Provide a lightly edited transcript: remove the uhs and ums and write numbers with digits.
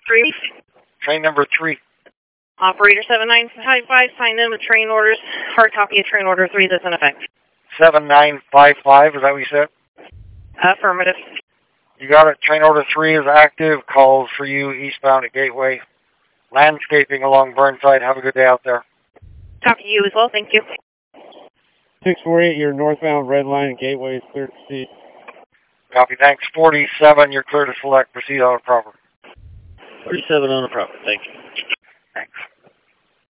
3. Train number 3. Operator 7955, sign in with train orders. Hard copy of train order 3 that's in effect. 7955, is that what you said? Affirmative. You got it. Train order 3 is active. Calls for you eastbound at Gateway. Landscaping along Burnside. Have a good day out there. Copy you as well. Thank you. 648, you're northbound red line at Gateway is clear to proceed. Copy. Thanks. 47, you're clear to select. Proceed on a proper. 47 on a proper. Thank you.